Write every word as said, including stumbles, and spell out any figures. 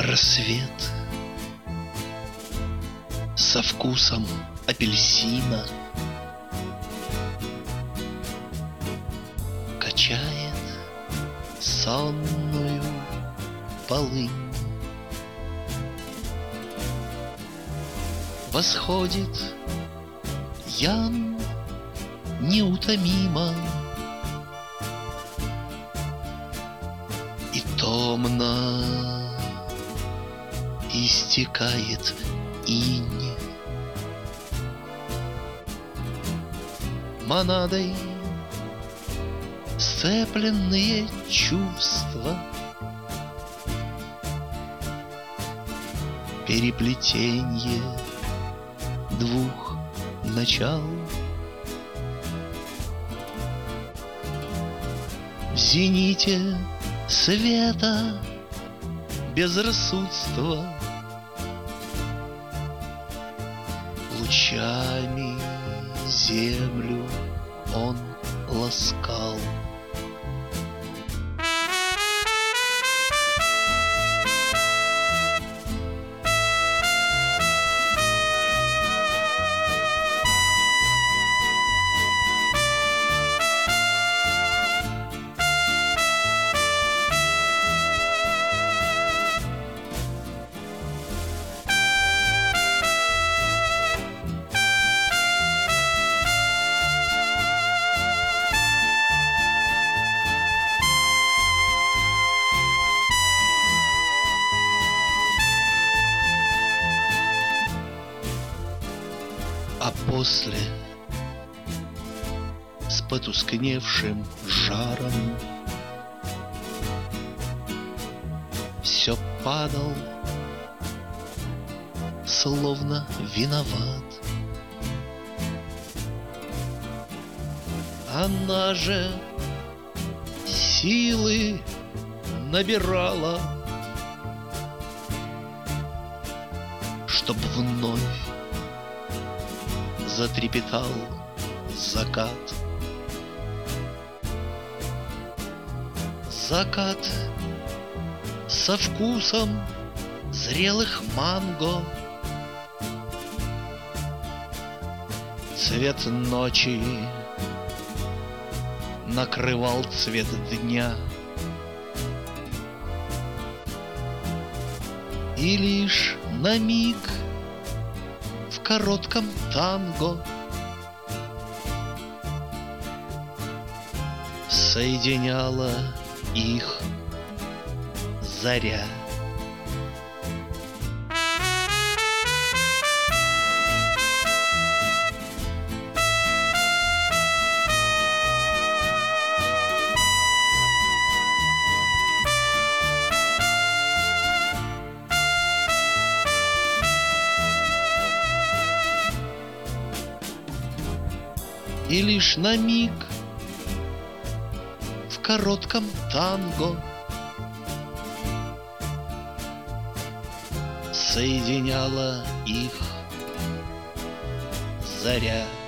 Рассвет со вкусом апельсина качает сонную полынь. Восходит Ян неутомимо и томно истекает инь. Монадой сцепленные чувства, переплетенье двух начал. В зените света безрассудства лучами землю он ласкал. А после с потускневшим жаром все падал, словно виноват. Она же силы набирала, чтоб вновь затрепетал закат. Закат со вкусом зрелых манго, цвет ночи накрывал цвет дня. И лишь на миг в коротком танго соединяла их заря. И лишь на миг в коротком танго соединяла их заря.